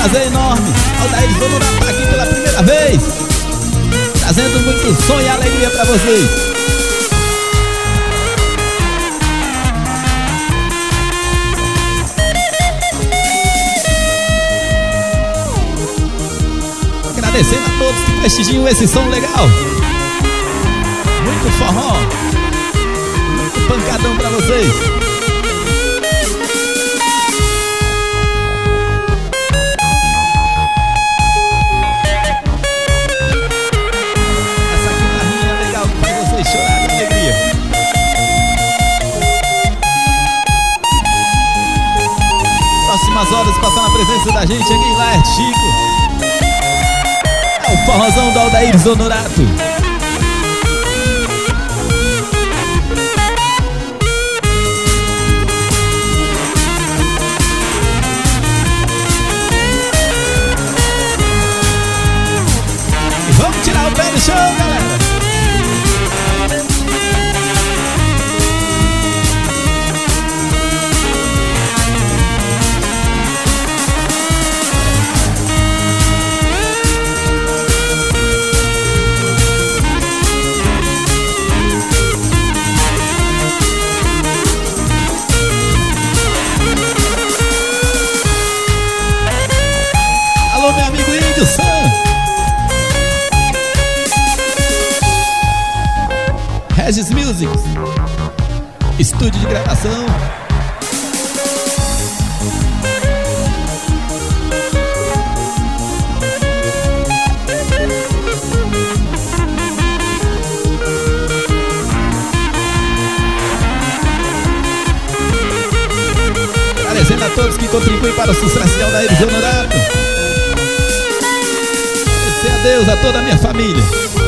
prazer enorme. Aldair Zonorato tá aqui pela primeira vez, trazendo muito som e alegria pra vocês. Agradecendo a todos que prestigiam esse som legal. Muito forró, muito pancadão pra vocês. Essa guitarrinha legal que faz vocês chorar de alegria. Próximas horas passando a presença da gente aqui em Laerte Chico. É o forrozão do Aldair Zonorato. E vamos tirar o pé do chão, galera. Alô, meu amigo Índio Sam. Regis Music, estúdio de gravação. Agradecendo a todos que contribuem para o sucesso de Aldair Zonorato. Agradecer a Deus, a toda a minha família.